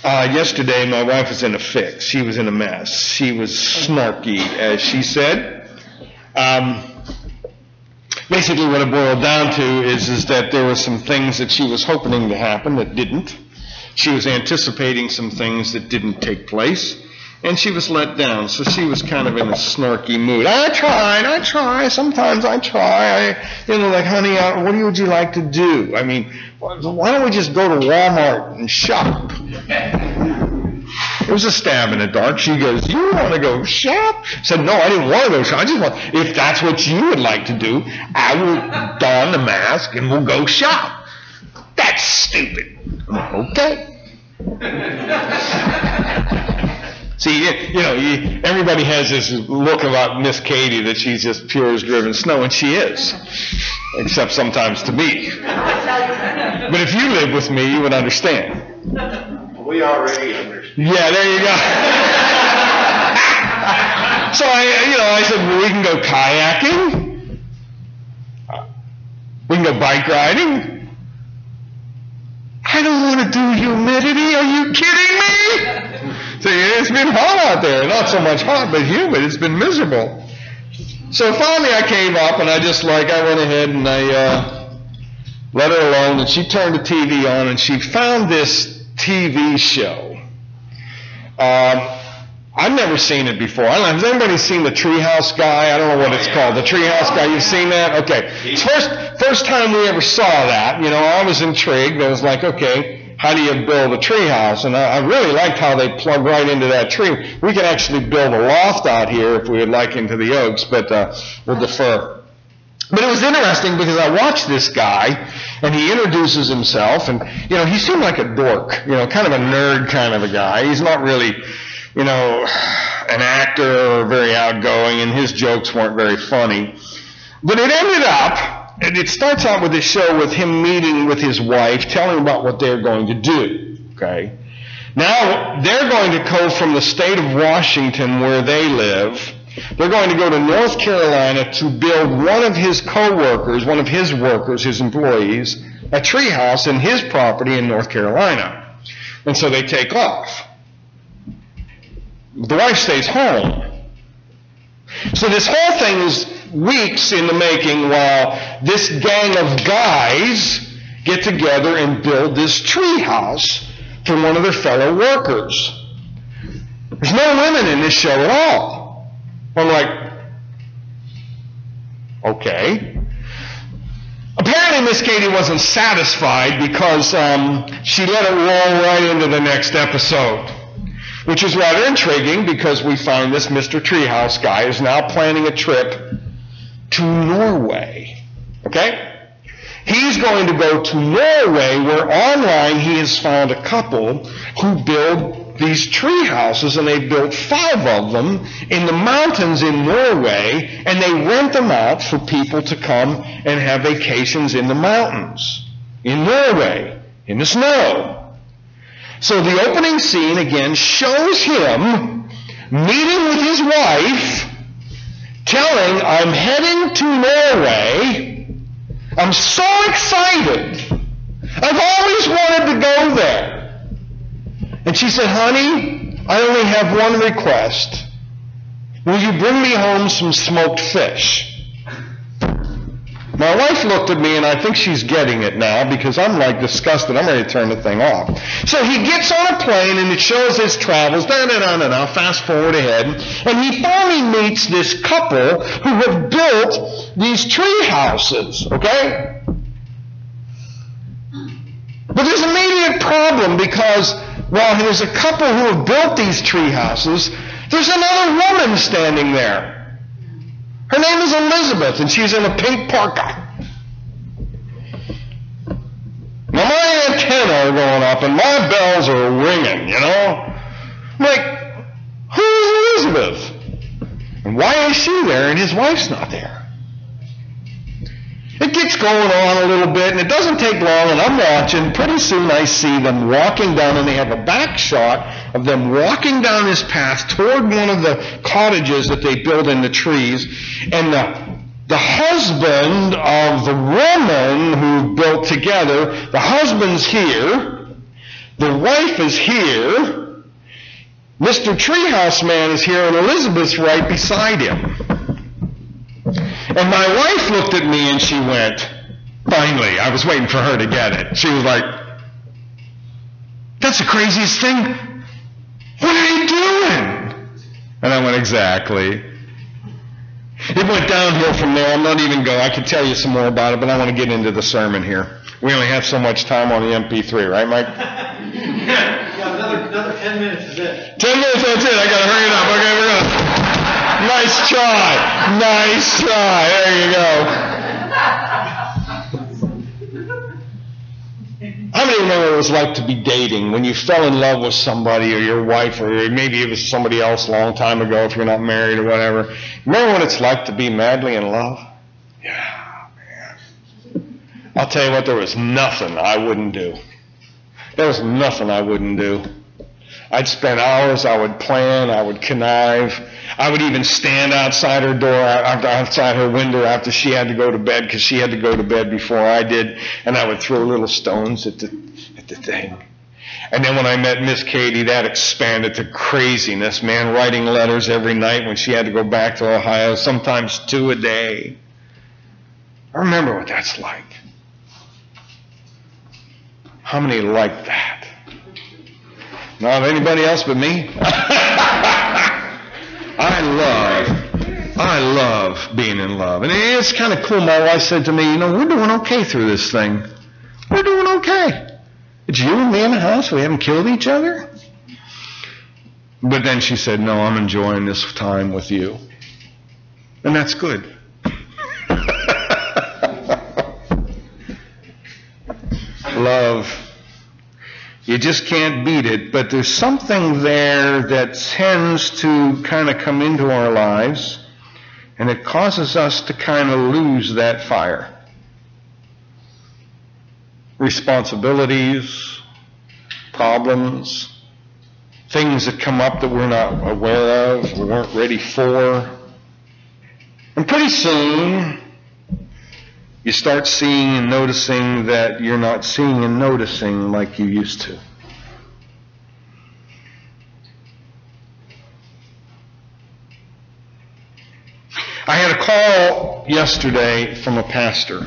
Yesterday, my wife was in a fix. She was in a mess. She was snarky, as she said. Basically, what it boiled down to is that there were some things that she was hoping to happen that didn't. She was anticipating some things that didn't take place, and she was let down. So she was kind of in a snarky mood. I try. Sometimes I try. Like, honey, what would you like to do? I mean, why don't we just go to Walmart and shop? It was a stab in the dark. She goes, you want to go shop? I said, no, I didn't want to go shop. I just want, if that's what you would like to do, I will don the mask and we'll go shop. That's stupid. I'm like, okay. See, everybody has this look about Miss Katie that she's just pure as driven snow, and she is, except sometimes to me. But if you live with me, you would understand. We already understand. Yeah, there you go. So I said, well, we can go kayaking. We can go bike riding. I don't want to do humidity. Are you kidding me? So it's been hot out there. Not so much hot, but humid. It's been miserable. So finally I came up and I went ahead and I let her alone, and she turned the TV on and she found this TV show. I've never seen it before. I don't know, has anybody seen the Treehouse Guy? I don't know what it's called. The Treehouse Guy, you've seen that? Okay. It's first time we ever saw that. I was intrigued. I was like, okay, how do you build a treehouse? And I really liked how they plug right into that tree. We could actually build a loft out here if we would like into the Oaks, but we'll defer. But it was interesting because I watched this guy, and he introduces himself, and, he seemed like a dork, kind of a nerd kind of a guy. He's not really, an actor or very outgoing, and his jokes weren't very funny. But it ended up, and it starts out with this show with him meeting with his wife, telling about what they're going to do, okay? Now, they're going to go from the state of Washington, where they live. They're going to go to North Carolina to build one of his co-workers, one of his workers, his employees, a treehouse in his property in North Carolina. And so they take off. The wife stays home. So this whole thing is weeks in the making while this gang of guys get together and build this treehouse for one of their fellow workers. There's no women in this show at all. I'm like, okay. Apparently Miss Katie wasn't satisfied because she let it roll right into the next episode, which is rather intriguing because we find this Mr. Treehouse guy is now planning a trip to Norway. Okay? He's going to go to Norway, where online he has found a couple who build these tree houses, and they built 5 of them in the mountains in Norway, and they rent them out for people to come and have vacations in the mountains in Norway, in the snow. So the opening scene again shows him meeting with his wife, telling, I'm heading to Norway. I'm so excited. I've always wanted to go there. And she said, honey, I only have one request. Will you bring me home some smoked fish? My wife looked at me, and I think she's getting it now because I'm disgusted. I'm ready to turn the thing off. So he gets on a plane, and it shows his travels, fast forward ahead, and he finally meets this couple who have built these tree houses, okay? But there's an immediate problem because while there's a couple who have built these tree houses, there's another woman standing there. Her name is Elizabeth, and she's in a pink parka. Now my antennae are going up, and my bells are ringing, I'm like, who is Elizabeth? And why is she there and his wife's not there? It gets going on a little bit, and it doesn't take long, and I'm watching. Pretty soon I see them walking down, and they have a back shot of them walking down this path toward one of the cottages that they build in the trees, and the husband of the woman who built together, the husband's here, The wife is here, Mr. Treehouse Man is here, and Elizabeth's right beside him. And my wife looked at me and she went, finally, I was waiting for her to get it. She was like, "That's the craziest thing. What are you doing?" And I went, "Exactly." It went downhill from there. I'm not even going. I could tell you some more about it, but I want to get into the sermon here. We only have so much time on the MP3, right, Mike? Yeah, another 10 minutes is it. 10 minutes, that's it. I got to hurry it up. Okay, we're going to... Nice try. Nice try. There you go. How many remember what it was like to be dating when you fell in love with somebody or your wife, or maybe it was somebody else a long time ago if you're not married or whatever? Remember what it's like to be madly in love? Yeah, man. I'll tell you what, there was nothing I wouldn't do. There was nothing I wouldn't do. I'd spend hours, I would plan, I would connive. I would even stand outside her door, outside her window after she had to go to bed, because she had to go to bed before I did, and I would throw little stones at the thing. And then when I met Miss Katie, that expanded to craziness, man, writing letters every night when she had to go back to Ohio, sometimes 2 a day. I remember what that's like. How many like that? Not anybody else but me? I love being in love. And it's kind of cool. My wife said to me, we're doing okay through this thing. We're doing okay. It's you and me in the house. We haven't killed each other. But then she said, no, I'm enjoying this time with you. And that's good. Love. You just can't beat it, but there's something there that tends to kind of come into our lives, and it causes us to kind of lose that fire. Responsibilities, problems, things that come up that we're not aware of, we weren't ready for. And pretty soon, you start seeing and noticing that you're not seeing and noticing like you used to. I had a call yesterday from a pastor.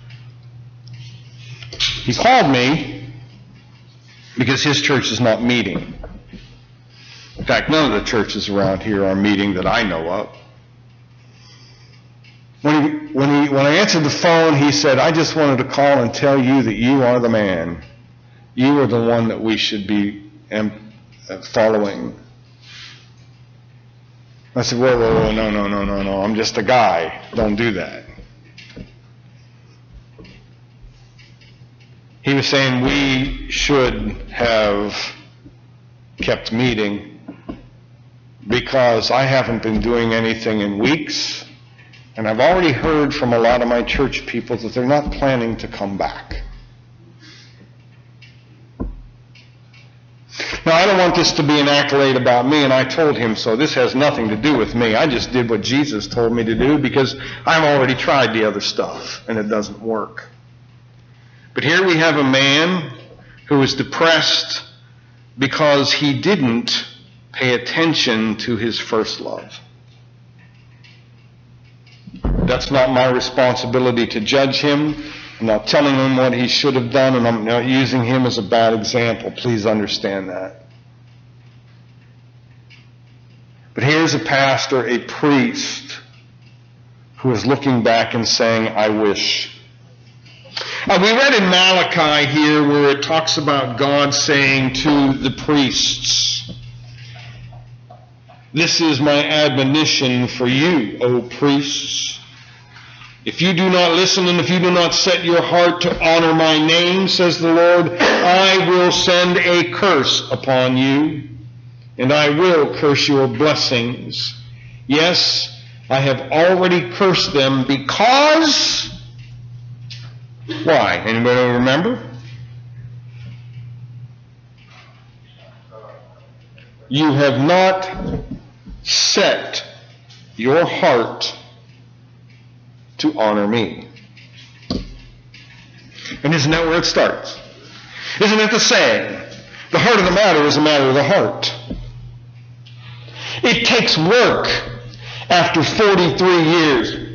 He called me because his church is not meeting. In fact, none of the churches around here are meeting that I know of. When I answered the phone, he said, I just wanted to call and tell you that you are the man. You are the one that we should be following. I said, whoa, no, I'm just a guy. Don't do that. He was saying we should have kept meeting because I haven't been doing anything in weeks. And I've already heard from a lot of my church people that they're not planning to come back. Now, I don't want this to be an accolade about me, and I told him so. This has nothing to do with me. I just did what Jesus told me to do because I've already tried the other stuff, and it doesn't work. But here we have a man who is depressed because he didn't pay attention to his first love. That's not my responsibility to judge him. I'm not telling him what he should have done, and I'm not using him as a bad example. Please understand that. But here's a pastor, a priest, who is looking back and saying, I wish. We read in Malachi here where it talks about God saying to the priests, this is my admonition for you, O priests. If you do not listen and if you do not set your heart to honor my name, says the Lord, I will send a curse upon you, and I will curse your blessings. Yes, I have already cursed them because... Why? Anybody remember? You have not set your heart to honor me. And isn't that where it starts? Isn't it the saying? The heart of the matter is a matter of the heart. It takes work after 43 years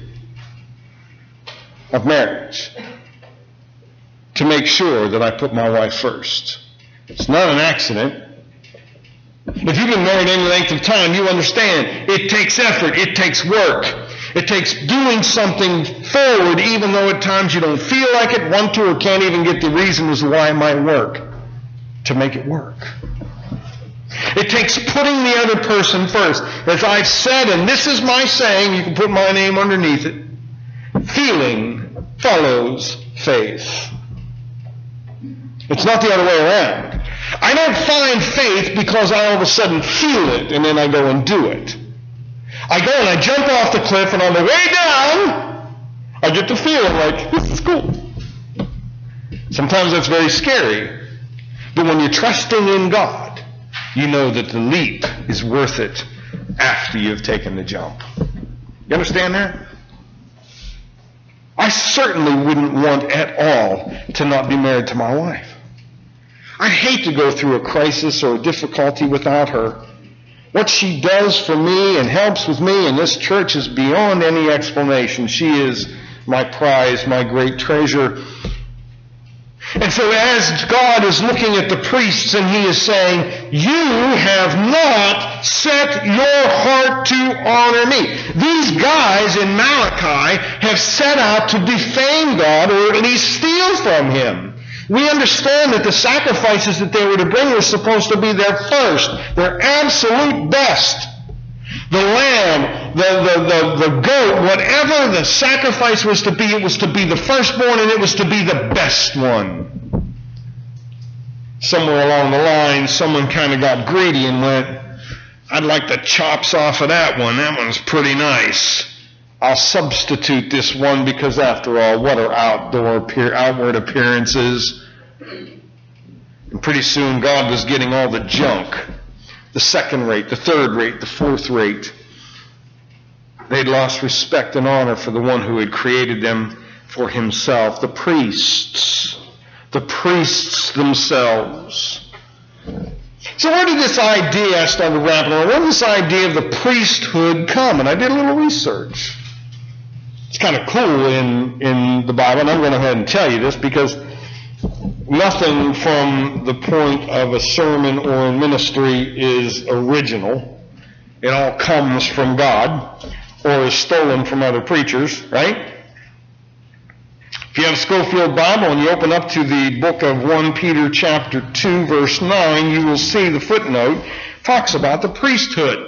of marriage to make sure that I put my wife first. It's not an accident. If you've been married any length of time, you understand it takes effort, it takes work. It takes doing something forward even though at times you don't feel like it, want to, or can't even get the reason as to why it might work, to make it work. It takes putting the other person first. As I've said, and this is my saying, you can put my name underneath it, feeling follows faith. It's not the other way around. I don't find faith because I all of a sudden feel it and then I go and do it. I go and I jump off the cliff, and on the way down, I get to feel like, this is cool. Sometimes that's very scary. But when you're trusting in God, you know that the leap is worth it after you've taken the jump. You understand that? I certainly wouldn't want at all to not be married to my wife. I hate to go through a crisis or a difficulty without her. What she does for me and helps with me in this church is beyond any explanation. She is my prize, my great treasure. And so as God is looking at the priests and he is saying, you have not set your heart to honor me. These guys in Malachi have set out to defame God or at least steal from him. We understand that the sacrifices that they were to bring were supposed to be their first, their absolute best. The lamb, the goat, whatever the sacrifice was to be, it was to be the firstborn and it was to be the best one. Somewhere along the line, someone kind of got greedy and went, I'd like the chops off of that one. That one's pretty nice. I'll substitute this one because, after all, what are outward appearances? And pretty soon God was getting all the junk, the second rate, the third rate, the fourth rate. They'd lost respect and honor for the one who had created them for himself, the priests themselves. So where did this idea, I started rapping on, where did this idea of the priesthood come? And I did a little research. It's kind of cool in the Bible, and I'm going to go ahead and tell you this because nothing from the point of a sermon or a ministry is original. It all comes from God or is stolen from other preachers, right? If you have a Schofield Bible and you open up to the book of 1 Peter chapter 2, verse 9, you will see the footnote talks about the priesthood.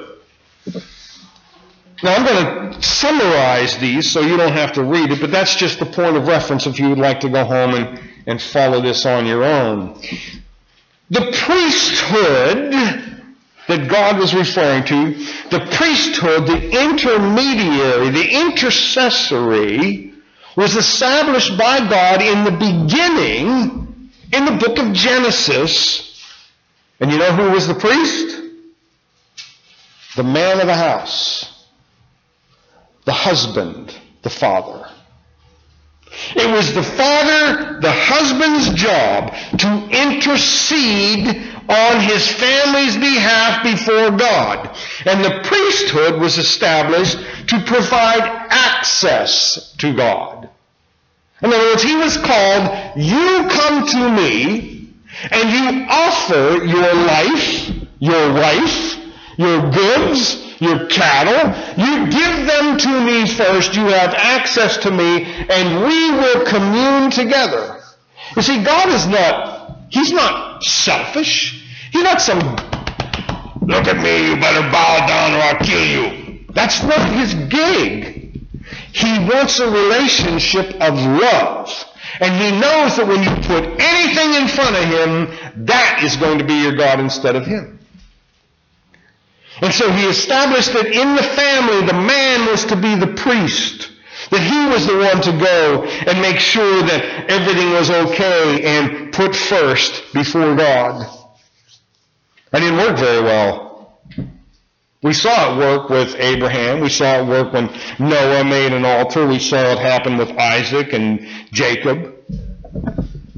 Now, I'm going to summarize these so you don't have to read it, but that's just the point of reference if you would like to go home and follow this on your own. The priesthood that God was referring to, the priesthood, the intermediary, the intercessory, was established by God in the beginning in the book of Genesis. And you know who was the priest? The man of the house. The husband, the father. It was the father, the husband's job to intercede on his family's behalf before God. And the priesthood was established to provide access to God. In other words, he was called, you come to me and you offer your life, your wife, your goods, your cattle. You give them to me first. You have access to me, and we will commune together. You see, God is he's not selfish. He's not some, look at me, you better bow down or I'll kill you. That's not his gig. He wants a relationship of love. And he knows that when you put anything in front of him, that is going to be your God instead of him. And so he established that in the family, the man was to be the priest. That he was the one to go and make sure that everything was okay and put first before God. That didn't work very well. We saw it work with Abraham. We saw it work when Noah made an altar. We saw it happen with Isaac and Jacob.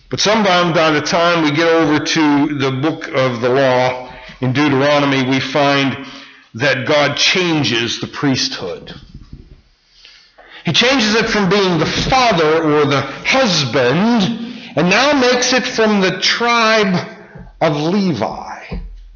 But sometime by the time we get over to the book of the law in Deuteronomy, we find that God changes the priesthood. He changes it from being the father or the husband, and now makes it from the tribe of Levi.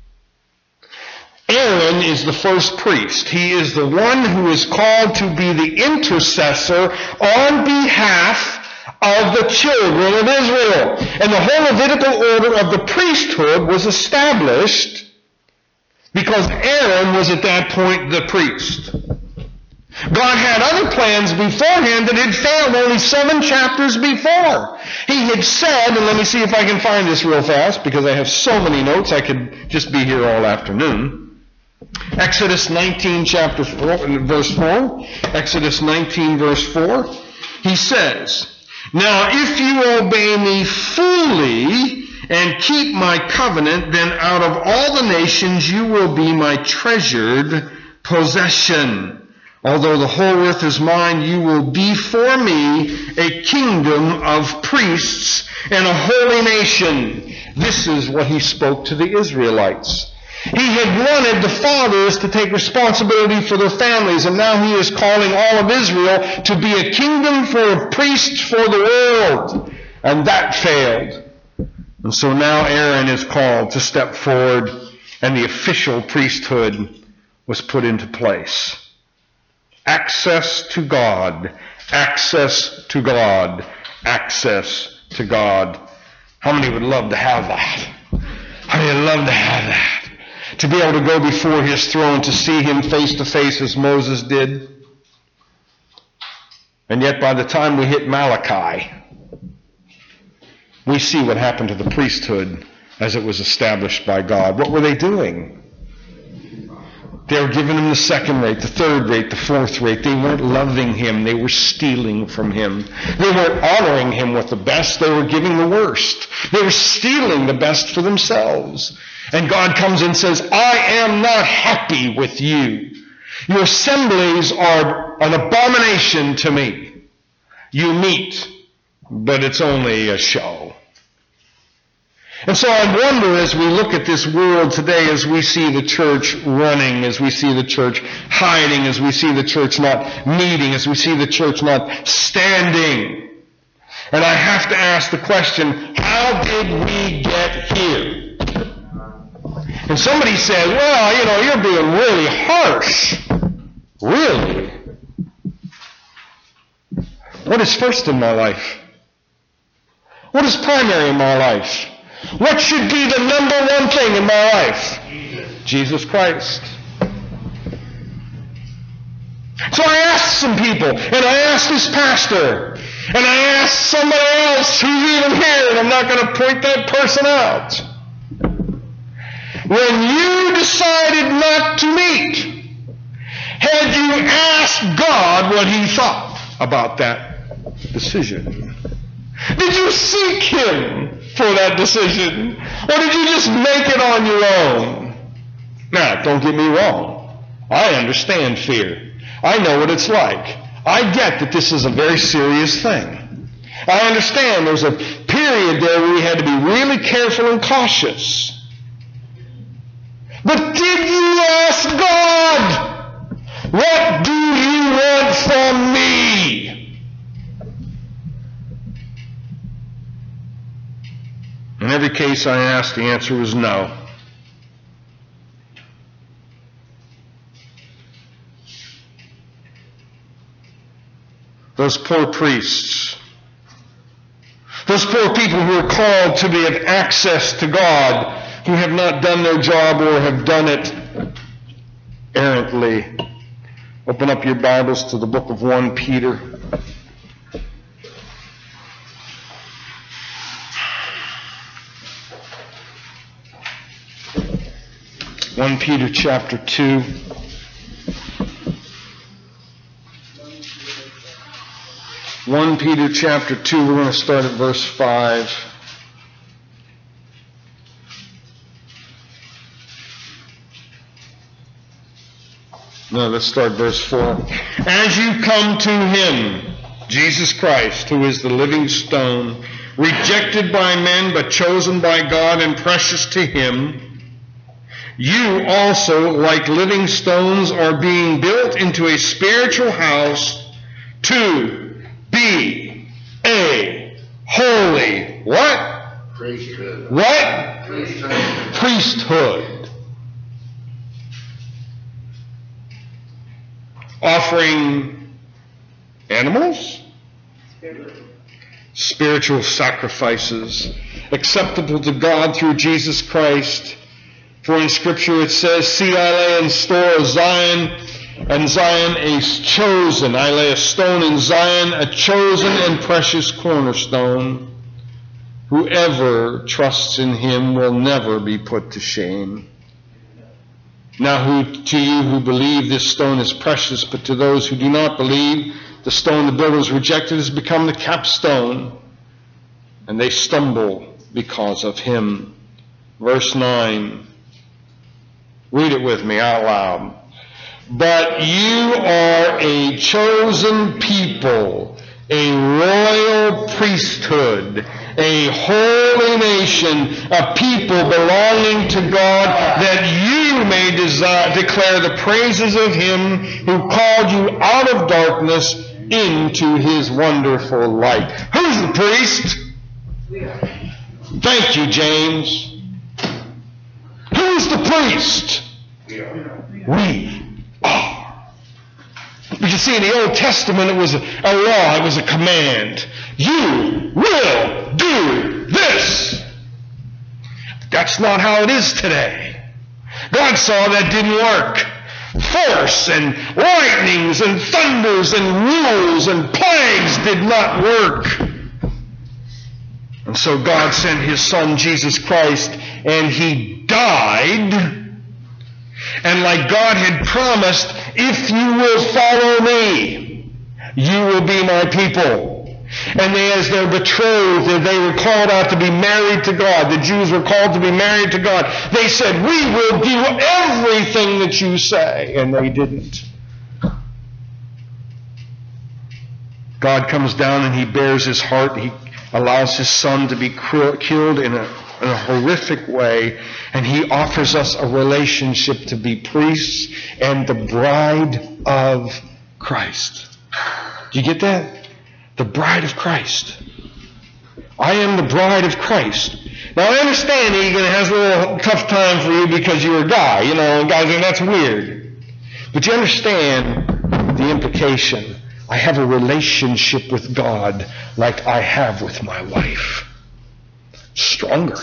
Aaron is the first priest. He is the one who is called to be the intercessor on behalf of the children of Israel. And the whole Levitical order of the priesthood was established because Aaron was at that point the priest. God had other plans beforehand that had failed only 7 chapters before. He had said, and let me see if I can find this real fast because I have so many notes I could just be here all afternoon. Exodus 19 chapter 4, verse 4. Exodus 19 verse 4. He says, "Now if you obey me fully and keep my covenant, then out of all the nations you will be my treasured possession. Although the whole earth is mine, you will be for me a kingdom of priests and a holy nation." This is what he spoke to the Israelites. He had wanted the fathers to take responsibility for their families, and now he is calling all of Israel to be a kingdom for priests for the world. And that failed. And so now Aaron is called to step forward, and the official priesthood was put into place. Access to God, access to God, access to God. How many would love to have that? How many would love to have that? To be able to go before his throne, to see him face to face as Moses did. And yet by the time we hit Malachi, we see what happened to the priesthood as it was established by God. What were they doing? They were giving him the second rate, the third rate, the fourth rate. They weren't loving him. They were stealing from him. They weren't honoring him with the best. They were giving the worst. They were stealing the best for themselves. And God comes and says, "I am not happy with you. Your assemblies are an abomination to me. You meet, but it's only a show." And so I wonder, as we look at this world today, as we see the church running, as we see the church hiding, as we see the church not meeting, as we see the church not standing. And I have to ask the question, how did we get here? And somebody said, "Well, you're being really harsh." Really? What is first in my life? What is primary in my life? What should be the number one thing in my life? Jesus Christ. So I asked some people, and I asked this pastor, and I asked somebody else who's even here, and I'm not going to point that person out. When you decided not to meet, had you asked God what he thought about that decision? Did you seek him for that decision? Or did you just make it on your own? Now, don't get me wrong. I understand fear. I know what it's like. I get that this is a very serious thing. I understand there's a period there where we had to be really careful and cautious. But did you ask God, what do you want from me? In every case I asked, the answer was no. Those poor priests, those poor people who are called to be of access to God, who have not done their job or have done it errantly. Open up your Bibles to the book of 1 Peter. (1 Peter chapter 2). (1 Peter chapter 2), we're going to start at verse 5. No, let's start verse 4. "As you come to him, Jesus Christ, who is the living stone, rejected by men, but chosen by God and precious to Him, you also, like living stones, are being built into a spiritual house to be a holy, what? Priesthood. What? Priesthood. Offering animals? Spiritual sacrifices, acceptable to God through Jesus Christ. For in Scripture it says, see, I lay in store Zion, and Zion is chosen. I lay a stone in Zion, a chosen and precious cornerstone. Whoever trusts in Him will never be put to shame. Now to you who believe, this stone is precious, but to those who do not believe, the stone the builders rejected has become the capstone, and they stumble because of him. Verse 9. Read it with me out loud. But you are a chosen people, a royal priesthood, a holy nation, a people belonging to God, that you may declare the praises of Him who called you out of darkness into His wonderful light. Who's the priest? Thank you, James. Who's the priest? We are. But you see, in the Old Testament, it was a law, it was a command. You will do this. That's not how it is today. God saw that didn't work. Force and lightnings and thunders and rules and plagues did not work. And so God sent His Son, Jesus Christ, and He died. And like God had promised, if you will follow me, you will be my people. And they, as their betrothed, they were called out to be married to God. The Jews were called to be married to God. They said, we will do everything that you say. And they didn't. God comes down and He bears His heart. He allows His Son to be killed in a horrific way. And He offers us a relationship to be priests and the bride of Christ. Do you get that? The bride of Christ. I am the bride of Christ. Now I understand Egan has a little tough time for you because you're a guy. You know, guys, and that's weird. But you understand the implication. I have a relationship with God like I have with my wife. Stronger.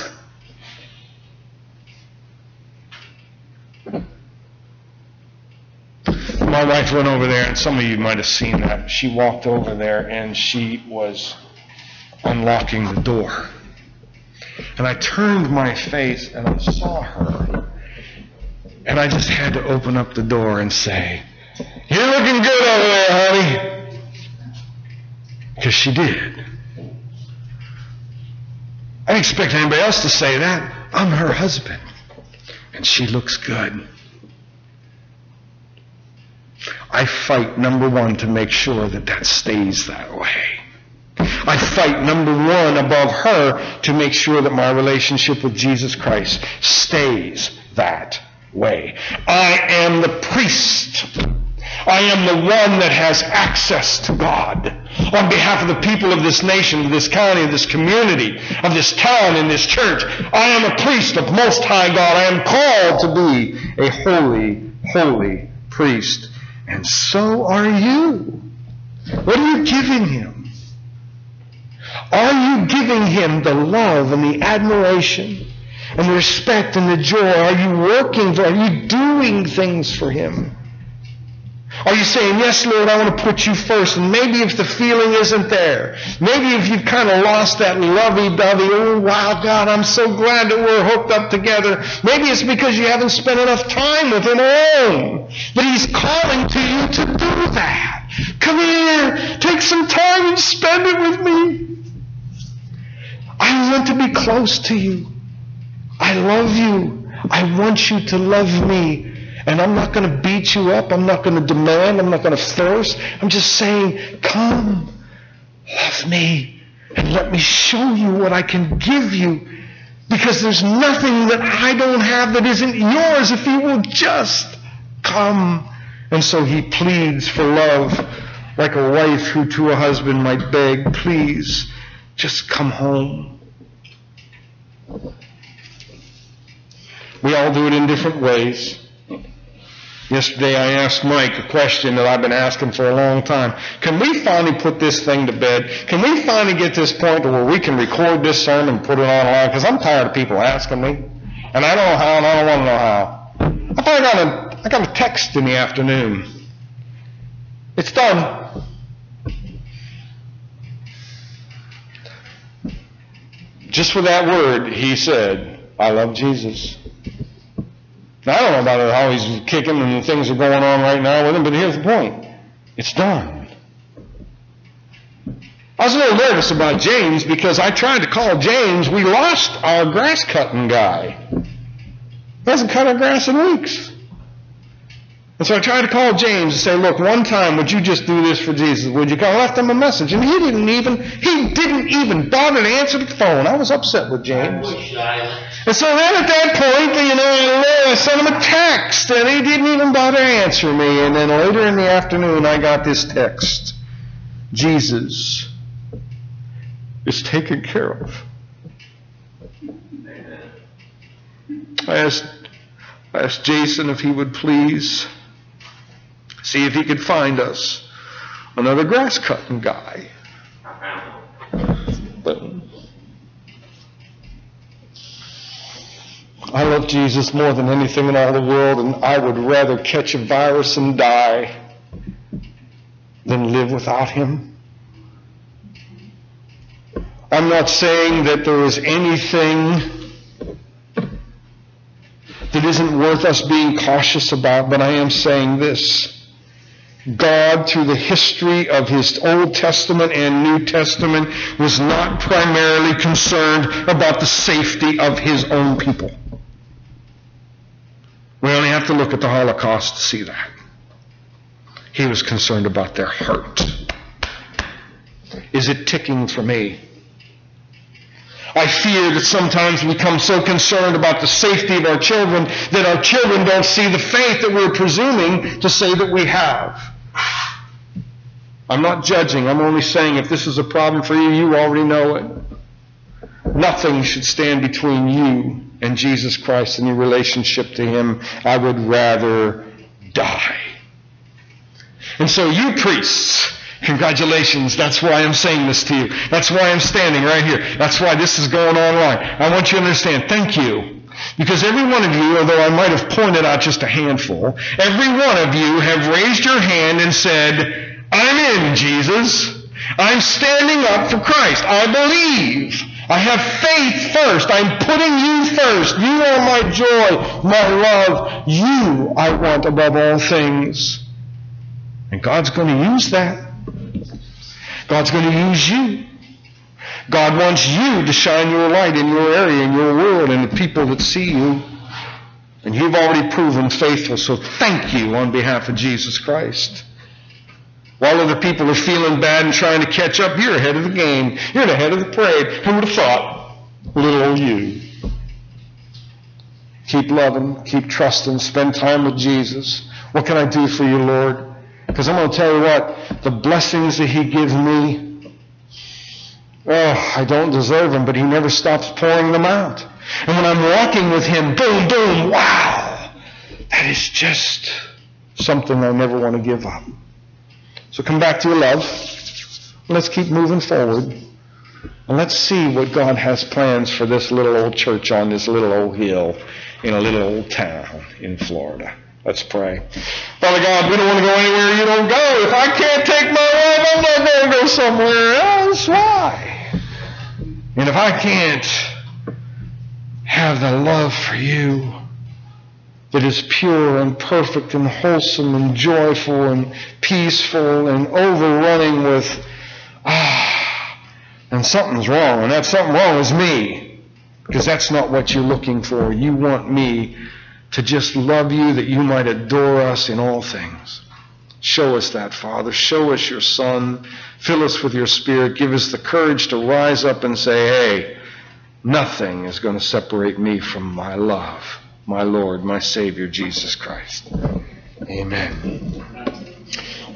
My wife went over there, and some of you might have seen that. She walked over there, and she was unlocking the door. And I turned my face, and I saw her. And I just had to open up the door and say, you're looking good over there, honey. Because she did. I didn't expect anybody else to say that. I'm her husband. And she looks good. I fight, number one, to make sure that stays that way. I fight, number one, above her to make sure that my relationship with Jesus Christ stays that way. I am the priest. I am the one that has access to God on behalf of the people of this nation, of this county, of this community, of this town, and this church. I am a priest of Most High God. I am called to be a holy, holy priest. And so are you. What are you giving Him? Are you giving Him the love and the admiration and the respect and the joy? Are you working for Him? Are you doing things for Him? Are you saying, yes, Lord, I want to put you first? And maybe if the feeling isn't there, maybe if you've kind of lost that lovey-dovey, oh, wow, God, I'm so glad that we're hooked up together. Maybe it's because you haven't spent enough time with Him alone. But He's calling to you to do that. Come here, take some time and spend it with me. I want to be close to you. I love you. I want you to love me. And I'm not going to beat you up. I'm not going to demand. I'm not going to force. I'm just saying, come, love me. And let me show you what I can give you, because there's nothing that I don't have that isn't yours if you will just come. And so he pleads for love, like a wife who to a husband might beg, please, just come home. We all do it in different ways. Yesterday I asked Mike a question that I've been asking for a long time. Can we finally put this thing to bed? Can we finally get this point to where we can record this sermon and put it online? Because I'm tired of people asking me. And I don't know how, and I don't want to know how. I finally got a text in the afternoon. It's done. Just for that word, he said, I love Jesus. Now, I don't know about how he's kicking and things are going on right now with him, but here's the point. It's done. I was a little nervous about James because I tried to call James. We lost our grass cutting guy. He hasn't cut our grass in weeks. And so I tried to call James and say, look, one time, would you just do this for Jesus? Would you call? I left him a message, and he didn't even bother to answer the phone. I was upset with James. And so then at that point, I sent him a text, and he didn't even bother answering me. And then later in the afternoon, I got this text. Jesus is taken care of. I asked Jason if he would please see if he could find us another grass cutting guy. But I love Jesus more than anything in all the world, and I would rather catch a virus and die than live without him. I'm not saying that there is anything that isn't worth us being cautious about, but I am saying this. God, through the history of his Old Testament and New Testament, was not primarily concerned about the safety of his own people. We only have to look at the Holocaust to see that. He was concerned about their heart. Is it ticking for me? I fear that sometimes we become so concerned about the safety of our children that our children don't see the faith that we're presuming to say that we have. I'm not judging. I'm only saying if this is a problem for you, you already know it. Nothing should stand between you and Jesus Christ and your relationship to him. I would rather die. And so you priests, congratulations. That's why I'm saying this to you. That's why I'm standing right here. That's why this is going online. I want you to understand. Thank you. Because every one of you, although I might have pointed out just a handful, every one of you have raised your hand and said, I'm in, Jesus. I'm standing up for Christ. I believe. I have faith first. I'm putting you first. You are my joy, my love. You I want above all things. And God's going to use that. God's going to use you. God wants you to shine your light in your area, in your world, and the people that see you. And you've already proven faithful, so thank you on behalf of Jesus Christ. While other people are feeling bad and trying to catch up, you're ahead of the game. You're ahead of the parade. Who would have thought? Little old you. Keep loving, keep trusting, spend time with Jesus. What can I do for you, Lord? Because I'm going to tell you what, the blessings that he gives me, I don't deserve them, but he never stops pouring them out. And when I'm walking with him, boom, boom, wow, that is just something I never want to give up. So come back to your love. Let's keep moving forward. And let's see what God has plans for this little old church on this little old hill in a little old town in Florida. Let's pray. Father God, we don't want to go anywhere you don't go. If I can't take my love, I'm not going to go somewhere else. Why? And if I can't have the love for you that is pure and perfect and wholesome and joyful and peaceful and overrunning with, and something's wrong, and that something wrong is me, because that's not what you're looking for. You want me to just love you that you might adore us in all things. Show us that, Father. Show us your Son. Fill us with your Spirit. Give us the courage to rise up and say, hey, nothing is going to separate me from my love, my Lord, my Savior, Jesus Christ. Amen.